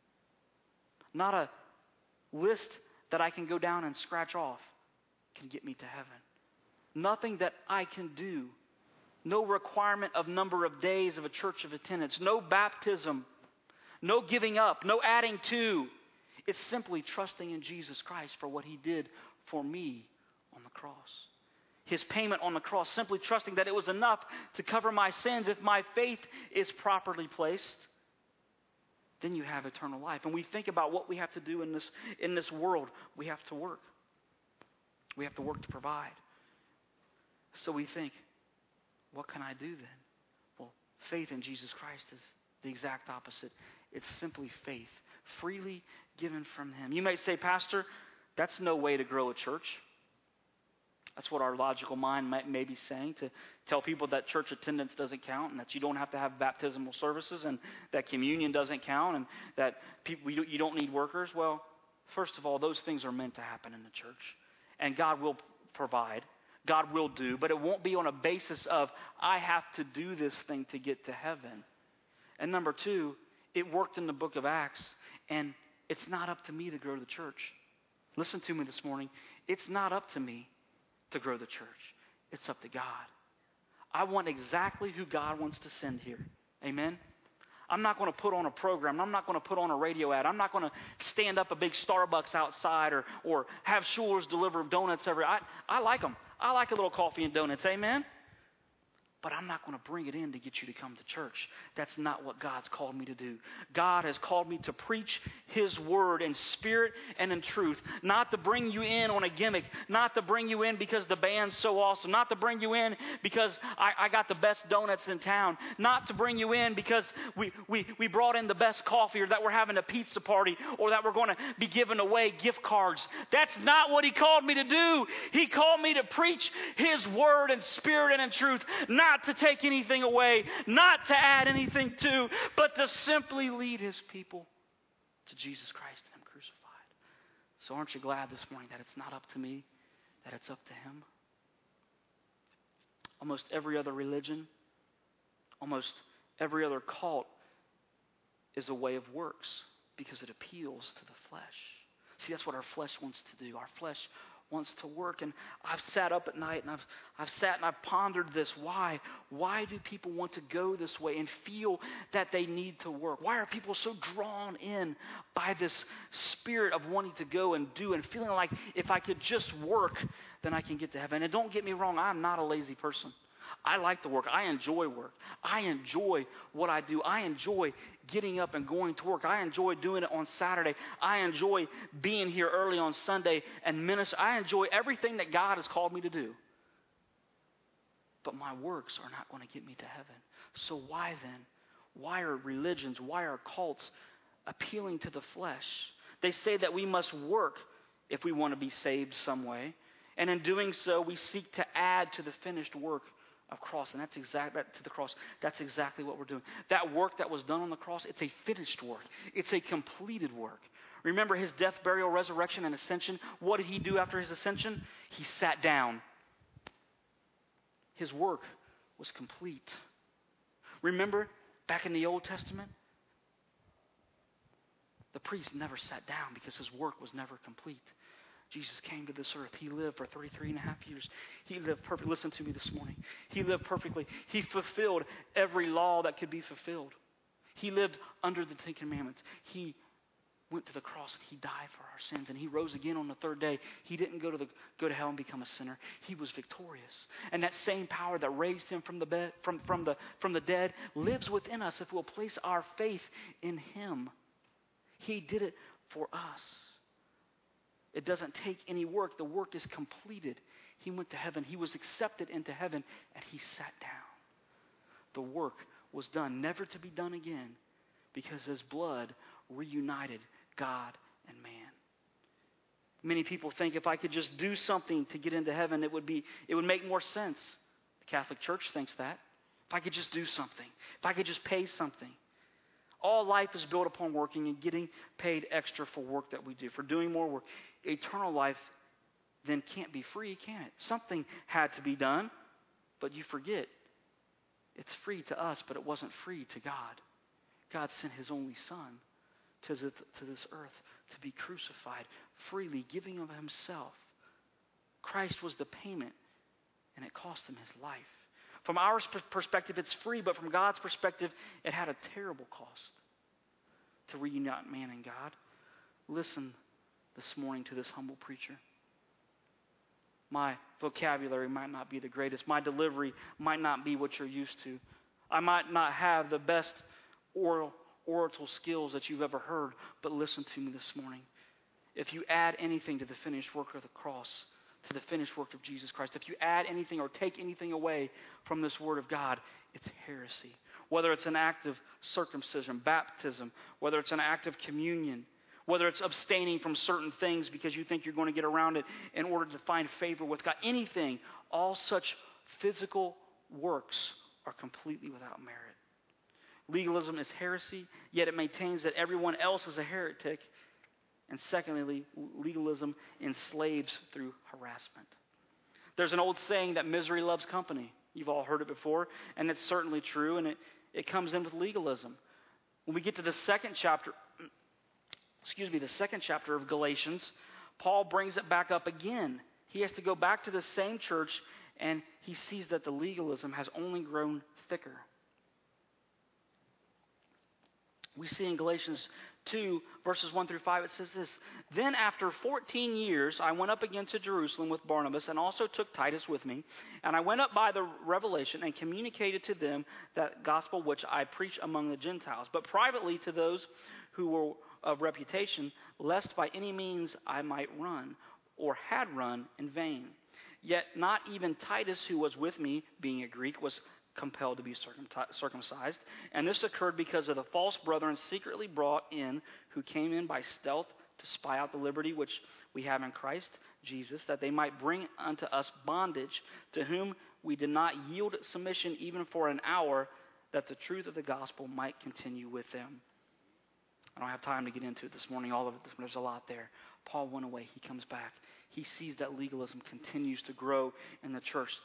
Not a list that I can go down and scratch off can get me to heaven. Nothing that I can do. No requirement of number of days of a church of attendance. No baptism. No giving up. No adding to. It's simply trusting in Jesus Christ for what He did for me on the cross. His payment on the cross, simply trusting that it was enough to cover my sins. If my faith is properly placed, then you have eternal life. And we think about what we have to do in this, in this world. We have to work. We have to work to provide. So we think, what can I do then? Well, faith in Jesus Christ is the exact opposite. It's simply faith, freely given from Him. You may say, Pastor, that's no way to grow a church. That's what our logical mind might, may be saying, to tell people that church attendance doesn't count and that you don't have to have baptismal services and that communion doesn't count and that people, you don't need workers. Well, first of all, those things are meant to happen in the church. And God will provide. God will do. But it won't be on a basis of, I have to do this thing to get to heaven. And number two, it worked in the book of Acts. And it's not up to me to grow the church. Listen to me this morning. It's not up to me to grow the church. It's up to God. I want exactly who God wants to send here. Amen? I'm not going to put on a program. I'm not going to put on a radio ad. I'm not going to stand up a big Starbucks outside or, or have Schuler's deliver donuts every... I, I like them. I like a little coffee and donuts. Amen? But I'm not going to bring it in to get you to come to church. That's not what God's called me to do. God has called me to preach His word in spirit and in truth. Not to bring you in on a gimmick. Not to bring you in because the band's so awesome. Not to bring you in because I, I got the best donuts in town. Not to bring you in because we, we, we brought in the best coffee or that we're having a pizza party or that we're going to be giving away gift cards. That's not what He called me to do. He called me to preach His word in spirit and in truth. Not Not to take anything away, not to add anything to, but to simply lead His people to Jesus Christ and Him crucified. So aren't you glad this morning that it's not up to me, that it's up to Him? Almost every other religion, almost every other cult is a way of works because it appeals to the flesh. See, that's what our flesh wants to do. Our flesh wants to work. And I've sat up at night and I've I've sat and I've pondered this. Why? Why do people want to go this way and feel that they need to work? Why are people so drawn in by this spirit of wanting to go and do and feeling like if I could just work, then I can get to heaven? And don't get me wrong, I'm not a lazy person. I like to work. I enjoy work. I enjoy what I do. I enjoy getting up and going to work. I enjoy doing it on Saturday. I enjoy being here early on Sunday and minister. I enjoy everything that God has called me to do. But my works are not going to get me to heaven. So why then? Why are religions, why are cults appealing to the flesh? They say that we must work if we want to be saved some way. And in doing so, we seek to add to the finished work of cross, and that's exact that to the cross. That's exactly what we're doing. That work that was done on the cross, it's a finished work. It's a completed work. Remember his death, burial, resurrection, and ascension. What did he do after his ascension? He sat down. His work was complete. Remember back in the Old Testament, the priest never sat down because his work was never complete. Jesus came to this earth. He lived for thirty-three and a half years. He lived perfectly. Listen to me this morning. He lived perfectly. He fulfilled every law that could be fulfilled. He lived under the Ten Commandments. He went to the cross and he died for our sins. And he rose again on the third day. He didn't go to the go to hell and become a sinner. He was victorious. And that same power that raised him from the bed, from, from the from the dead lives within us if we'll place our faith in him. He did it for us. It doesn't take any work. The work is completed. He went to heaven. He was accepted into heaven, and he sat down. The work was done, never to be done again, because his blood reunited God and man. Many people think if I could just do something to get into heaven, it would be it would make more sense. The Catholic Church thinks that. If I could just do something, if I could just pay something. All life is built upon working and getting paid extra for work that we do, for doing more work. Eternal life then can't be free, can it? Something had to be done, but you forget. It's free to us, but it wasn't free to God. God sent his only Son to this earth to be crucified, freely giving of himself. Christ was the payment, and it cost him his life. From our perspective, it's free, but from God's perspective, it had a terrible cost to reunite man and God. Listen this morning to this humble preacher. My vocabulary might not be the greatest. My delivery might not be what you're used to. I might not have the best oral, oratorial skills that you've ever heard, but listen to me this morning. If you add anything to the finished work of the cross, to the finished work of Jesus Christ, if you add anything or take anything away from this Word of God, it's heresy. Whether it's an act of circumcision, baptism, whether it's an act of communion, whether it's abstaining from certain things because you think you're going to get around it in order to find favor with God, anything, all such physical works are completely without merit. Legalism is heresy, yet it maintains that everyone else is a heretic. And secondly, legalism enslaves through harassment. There's an old saying that misery loves company. You've all heard it before, and it's certainly true, and it, it comes in with legalism. When we get to the second chapter, excuse me, the second chapter of Galatians, Paul brings it back up again. He has to go back to the same church, and he sees that the legalism has only grown thicker. We see in Galatians two, verses one through five, it says this: Then after fourteen years, I went up again to Jerusalem with Barnabas and also took Titus with me. And I went up by the revelation and communicated to them that gospel which I preach among the Gentiles, but privately to those who were of reputation, lest by any means I might run, or had run in vain. Yet not even Titus, who was with me, being a Greek, was compelled to be circumcised. And this occurred because of the false brethren secretly brought in, who came in by stealth to spy out the liberty which we have in Christ Jesus, that they might bring unto us bondage, to whom we did not yield submission even for an hour, that the truth of the gospel might continue with them. I don't have time to get into it this morning, all of it. There's a lot there. Paul went away. He comes back. He sees that legalism continues to grow in the church.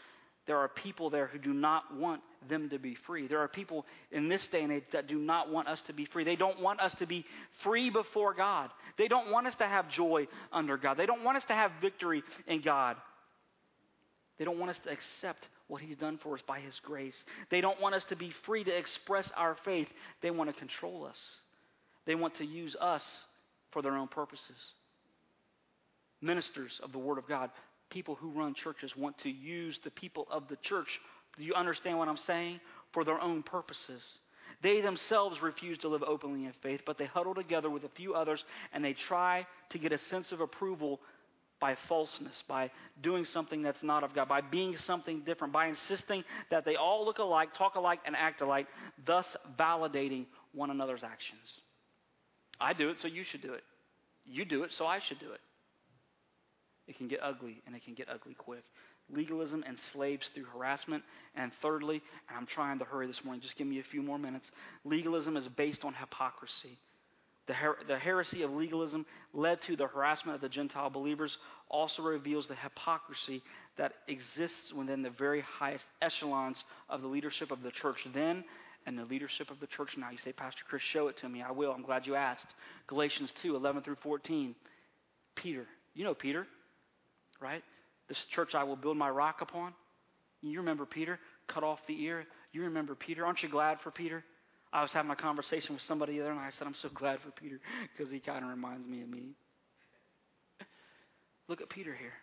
there are people there who do not want them to be free. There are people in this day and age that do not want us to be free. They don't want us to be free before God. They don't want us to have joy under God. They don't want us to have victory in God. They don't want us to accept what He's done for us by His grace. They don't want us to be free to express our faith. They want to control us. They want to use us for their own purposes. Ministers of the Word of God, people who run churches, want to use the people of the church, do you understand what I'm saying? For their own purposes. They themselves refuse to live openly in faith, but they huddle together with a few others and they try to get a sense of approval by falseness, by doing something that's not of God, by being something different, by insisting that they all look alike, talk alike, and act alike, thus validating one another's actions. I do it, so you should do it. You do it, so I should do it. It can get ugly, and it can get ugly quick. Legalism enslaves through harassment. And thirdly, and I'm trying to hurry this morning, just give me a few more minutes, legalism is based on hypocrisy. The, her- the heresy of legalism led to the harassment of the Gentile believers, also reveals the hypocrisy that exists within the very highest echelons of the leadership of the church then and the leadership of the church now. You say, Pastor Chris, show it to me. I will. I'm glad you asked. Galatians two, eleven through fourteen. Peter. You know Peter, right? This church I will build my rock upon. You remember Peter? Cut off the ear. You remember Peter? Aren't you glad for Peter? I was having a conversation with somebody the other night. I said, I'm so glad for Peter because he kind of reminds me of me. Look at Peter here.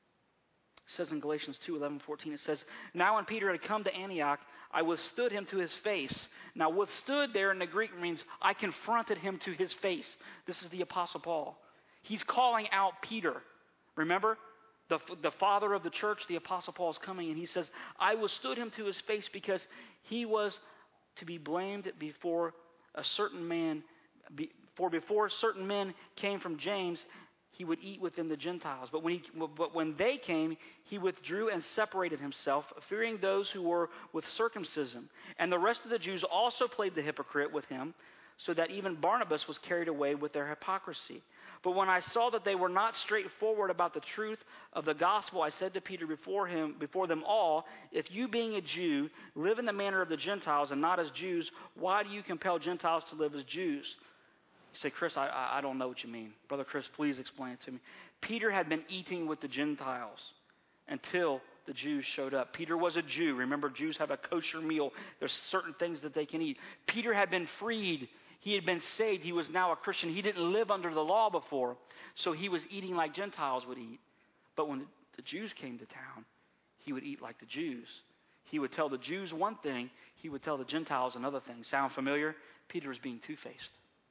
It says in Galatians two, eleven, fourteen, it says, now when Peter had come to Antioch, I withstood him to his face. Now withstood there in the Greek means I confronted him to his face. This is the Apostle Paul. He's calling out Peter. Remember? The, the father of the church, the Apostle Paul, is coming and he says, I withstood him to his face because he was to be blamed before a certain man. For before certain men came from James, he would eat with them the Gentiles. But when, he, but when they came, he withdrew and separated himself, fearing those who were with circumcision. And the rest of the Jews also played the hypocrite with him, so that even Barnabas was carried away with their hypocrisy. But when I saw that they were not straightforward about the truth of the gospel, I said to Peter before him, before them all, if you being a Jew live in the manner of the Gentiles and not as Jews, why do you compel Gentiles to live as Jews? You say, Chris, I, I don't know what you mean. Brother Chris, please explain it to me. Peter had been eating with the Gentiles until the Jews showed up. Peter was a Jew. Remember, Jews have a kosher meal. There's certain things that they can eat. Peter had been freed. He had been saved. He was now a Christian. He didn't live under the law before, so he was eating like Gentiles would eat. But when the Jews came to town, he would eat like the Jews. He would tell the Jews one thing. He would tell the Gentiles another thing. Sound familiar? Peter was being two-faced.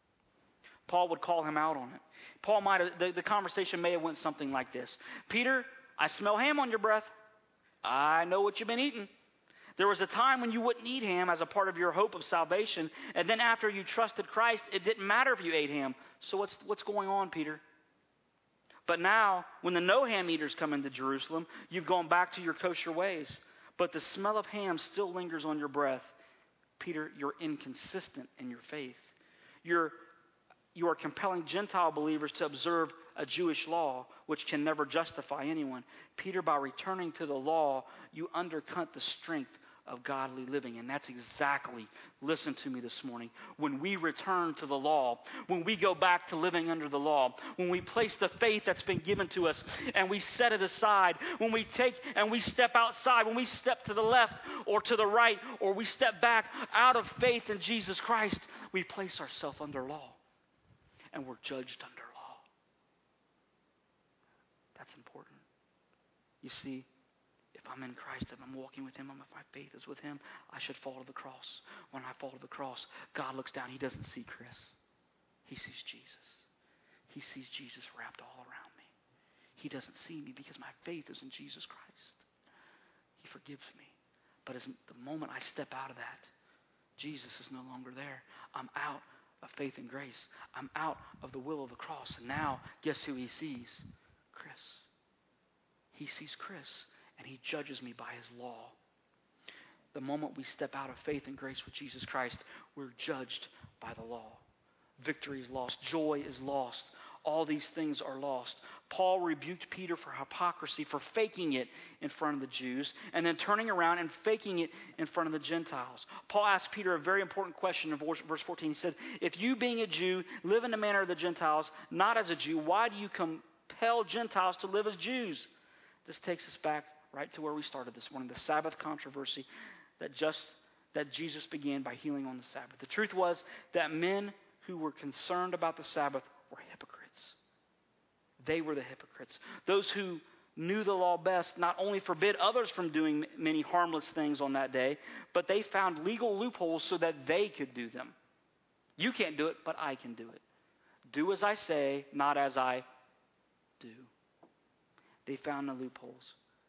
Paul would call him out on it. Paul might have, the, the conversation may have went something like this. Peter, I smell ham on your breath. I know what you've been eating. There was a time when you wouldn't eat ham as a part of your hope of salvation. And then after you trusted Christ, it didn't matter if you ate ham. So what's, what's going on, Peter? But now, when the no-ham eaters come into Jerusalem, you've gone back to your kosher ways. But the smell of ham still lingers on your breath. Peter, you're inconsistent in your faith. You're, you are compelling Gentile believers to observe a Jewish law, which can never justify anyone. Peter, by returning to the law, you undercut the strength of godly living. And that's exactly, listen to me this morning, when we return to the law, when we go back to living under the law, when we place the faith that's been given to us and we set it aside, when we take and we step outside, when we step to the left or to the right, or we step back out of faith in Jesus Christ, we place ourselves under law and we're judged under law. That's important. You see, if I'm in Christ, if I'm walking with Him, if my faith is with Him, I should fall to the cross. When I fall to the cross, God looks down. He doesn't see Chris. He sees Jesus. He sees Jesus wrapped all around me. He doesn't see me because my faith is in Jesus Christ. He forgives me. But as the moment I step out of that, Jesus is no longer there. I'm out of faith and grace. I'm out of the will of the cross. And now, guess who He sees? Chris. He sees Chris. And He judges me by His law. The moment we step out of faith and grace with Jesus Christ, we're judged by the law. Victory is lost. Joy is lost. all these things are lost. Paul rebuked Peter for hypocrisy, for faking it in front of the Jews, and then turning around and faking it in front of the Gentiles. Paul asked Peter a very important question in verse fourteen. He said, if you being a Jew live in the manner of the Gentiles, not as a Jew, why do you compel Gentiles to live as Jews? This takes us back right to where we started this morning, the Sabbath controversy that just that Jesus began by healing on the Sabbath. The truth was that men who were concerned about the Sabbath were hypocrites. They were the hypocrites. Those who knew the law best not only forbid others from doing many harmless things on that day, but they found legal loopholes so that they could do them. You can't do it, but I can do it. Do as I say, not as I do. They found the loopholes.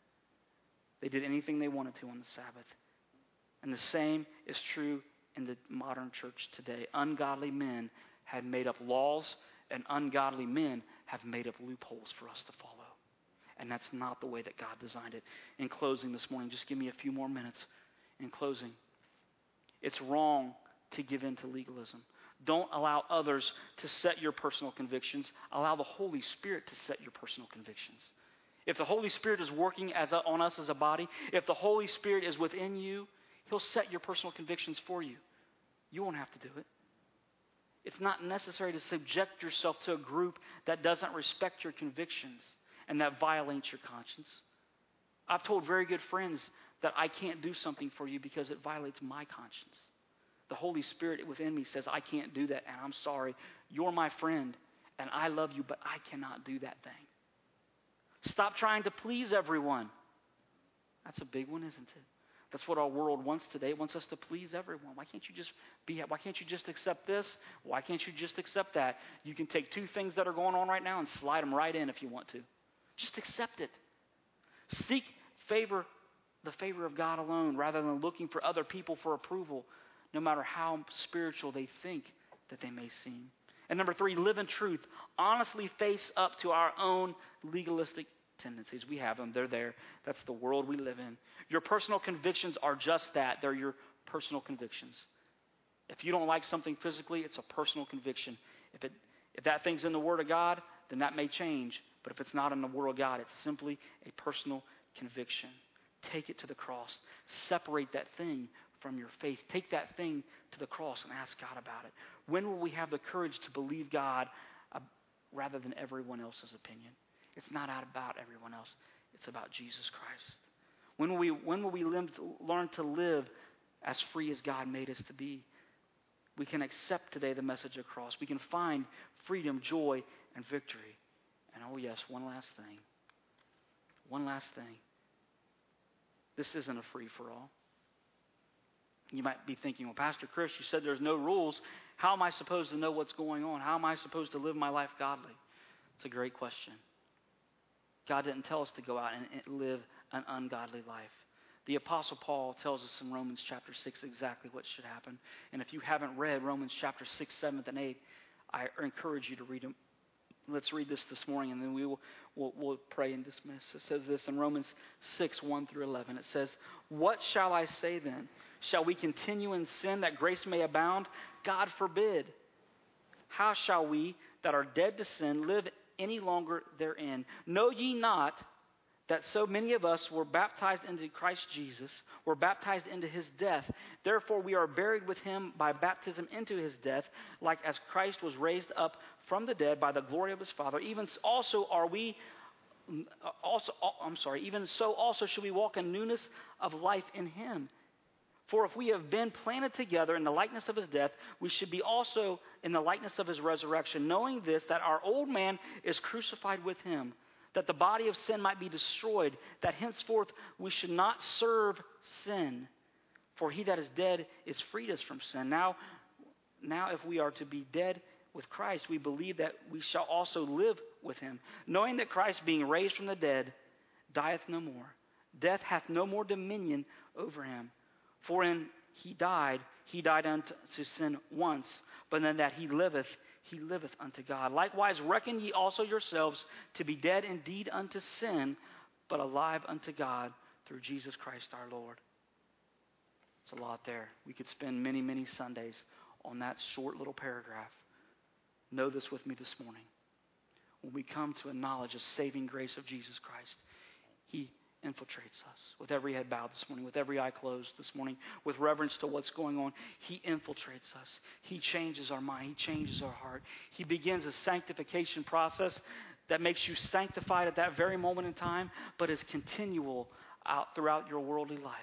They did anything they wanted to on the Sabbath. And the same is true in the modern church today. Ungodly men had made up laws, and ungodly men have made up loopholes for us to follow. And that's not the way that God designed it. In closing this morning, just give me a few more minutes. In closing, it's wrong to give in to legalism. Don't allow others to set your personal convictions. Allow the Holy Spirit to set your personal convictions. If the Holy Spirit is working as a, on us as a body, if the Holy Spirit is within you, He'll set your personal convictions for you. You won't have to do it. It's not necessary to subject yourself to a group that doesn't respect your convictions and that violates your conscience. I've told very good friends that I can't do something for you because it violates my conscience. The Holy Spirit within me says, I can't do that, and I'm sorry. You're my friend, and I love you, but I cannot do that thing. Stop trying to please everyone. That's a big one, isn't it? That's what our world wants today. It wants us to please everyone. Why can't you just be? Why can't you just accept this? Why can't you just accept that? You can take two things that are going on right now and slide them right in if you want to. Just accept it. Seek favor, the favor of God alone, rather than looking for other people for approval, no matter how spiritual they think that they may seem. And number three, live in truth. Honestly face up to our own legalistic tendencies. We have them. They're there. That's the world we live in. Your personal convictions are just that. They're your personal convictions. If you don't like something physically, it's a personal conviction. If it if that thing's in the Word of God, then that may change. But if it's not in the Word of God, it's simply a personal conviction. Take it to the cross. Separate that thing from your faith. Take that thing to the cross and ask God about it. When will we have the courage to believe God uh, rather than everyone else's opinion? It's not about everyone else. It's about Jesus Christ. When will we, when will we learn to live as free as God made us to be? We can accept today the message of the cross. We can find freedom, joy, and victory. And oh yes, one last thing. One last thing. This isn't a free-for-all. You might be thinking, well, Pastor Chris, you said there's no rules. How am I supposed to know what's going on? How am I supposed to live my life godly? It's a great question. God didn't tell us to go out and live an ungodly life. The Apostle Paul tells us in Romans chapter six exactly what should happen. And if you haven't read Romans chapter six, seven, and eight, I encourage you to read them. Let's read this this morning, and then we will we'll, we'll pray and dismiss. It says this in Romans six, one through eleven. It says, what shall I say then? Shall we continue in sin that grace may abound? God forbid. How shall we that are dead to sin live any longer therein? Know ye not that so many of us were baptized into Christ Jesus, were baptized into his death? Therefore we are buried with him by baptism into his death, like as Christ was raised up from the dead by the glory of his Father. Even also are we also I'm sorry, even so also should we walk in newness of life in him. For if we have been planted together in the likeness of his death, we should be also in the likeness of his resurrection, knowing this, that our old man is crucified with him, that the body of sin might be destroyed, that henceforth we should not serve sin. For he that is dead is freed us from sin. Now, now if we are to be dead with Christ, we believe that we shall also live with him, knowing that Christ, being raised from the dead, dieth no more. Death hath no more dominion over him. For in he died, he died unto sin once, but then that he liveth, he liveth unto God. Likewise reckon ye also yourselves to be dead indeed unto sin, but alive unto God through Jesus Christ our Lord. It's a lot there. We could spend many, many Sundays on that short little paragraph. Know this with me this morning. when we come to a knowledge of saving grace of Jesus Christ, He infiltrates us. With every head bowed this morning, with every eye closed this morning, with reverence to what's going on, He infiltrates us. He changes our mind. He changes our heart. He begins a sanctification process that makes you sanctified at that very moment in time, but is continual out throughout your worldly life.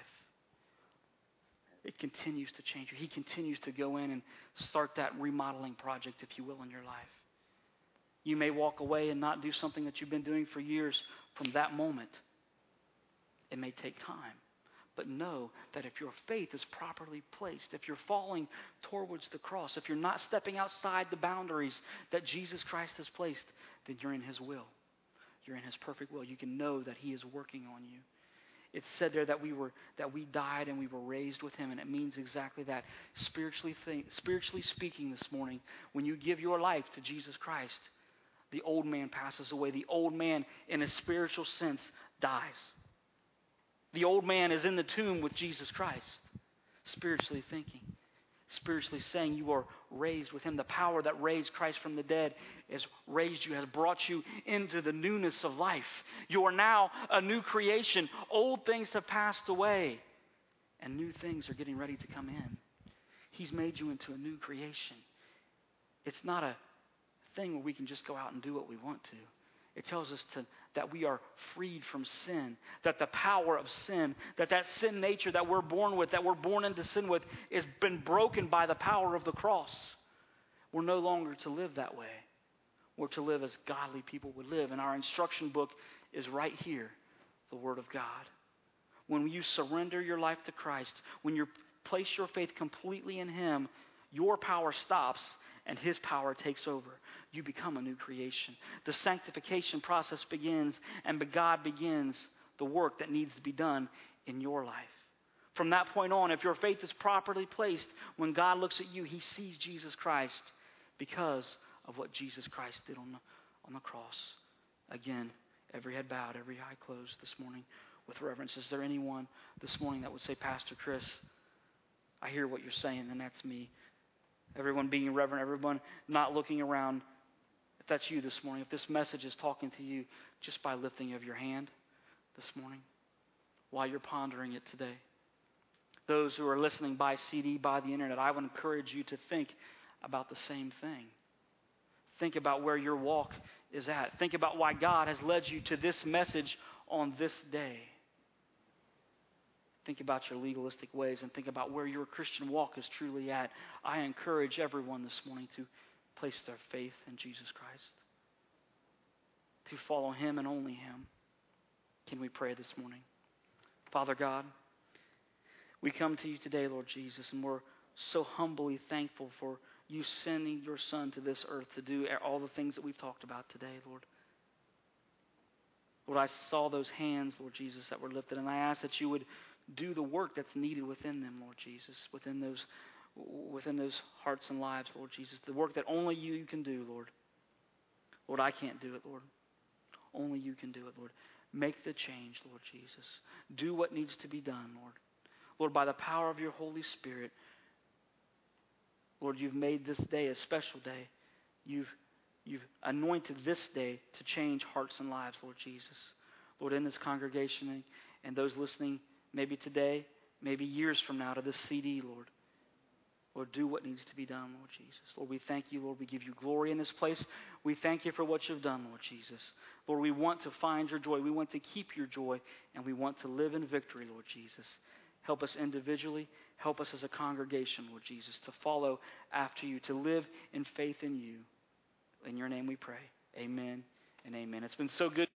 It continues to change you. He continues to go in and start that remodeling project, if you will, in your life. You may walk away and not do something that you've been doing for years from that moment. It may take time. But know that if your faith is properly placed, if you're falling towards the cross, if you're not stepping outside the boundaries that Jesus Christ has placed, then you're in His will. You're in His perfect will. You can know that He is working on you. It's said there that we were that we died and we were raised with Him, and it means exactly that. Spiritually, think, spiritually speaking, this morning, when you give your life to Jesus Christ, the old man passes away. The old man, in a spiritual sense, dies. The old man is in the tomb with Jesus Christ, spiritually thinking, spiritually saying you are raised with Him. The power that raised Christ from the dead has raised you, has brought you into the newness of life. You are now a new creation. Old things have passed away, and new things are getting ready to come in. He's made you into a new creation. It's not a thing where we can just go out and do what we want to. It tells us to, that we are freed from sin, that the power of sin, that that sin nature that we're born with, that we're born into sin with, has been broken by the power of the cross. We're no longer to live that way. We're to live as godly people would live. And our instruction book is right here, the Word of God. When you surrender your life to Christ, when you place your faith completely in Him, your power stops and His power takes over. You become a new creation. The sanctification process begins, and God begins the work that needs to be done in your life. From that point on, if your faith is properly placed, when God looks at you, He sees Jesus Christ because of what Jesus Christ did on the, on the cross. Again, every head bowed, every eye closed this morning with reverence. Is there anyone this morning that would say, Pastor Chris, I hear what you're saying, and that's me. Everyone being reverent, everyone not looking around. If that's you this morning, if this message is talking to you just by lifting of your hand this morning, while you're pondering it today. Those who are listening by C D, by the internet, I would encourage you to think about the same thing. Think about where your walk is at. Think about why God has led you to this message on this day. Think about your legalistic ways and think about where your Christian walk is truly at. I encourage everyone this morning to place their faith in Jesus Christ, to follow Him and only Him. Can we pray this morning? Father God, we come to You today, Lord Jesus, and we're so humbly thankful for You sending Your Son to this earth to do all the things that we've talked about today, Lord. Lord, I saw those hands, Lord Jesus, that were lifted, and I ask that You would do the work that's needed within them, Lord Jesus, within those within those hearts and lives, Lord Jesus. The work that only You can do, Lord. Lord, I can't do it, Lord. Only You can do it, Lord. Make the change, Lord Jesus. Do what needs to be done, Lord. Lord, by the power of Your Holy Spirit, Lord, You've made this day a special day. You've You've anointed this day to change hearts and lives, Lord Jesus. Lord, in this congregation and, and those listening, maybe today, maybe years from now to this C D, Lord. Lord, do what needs to be done, Lord Jesus. Lord, we thank You, Lord. We give You glory in this place. We thank You for what You've done, Lord Jesus. Lord, we want to find Your joy. We want to keep Your joy, and we want to live in victory, Lord Jesus. Help us individually. Help us as a congregation, Lord Jesus, to follow after You, to live in faith in You. In Your name we pray. Amen and amen. It's been so good.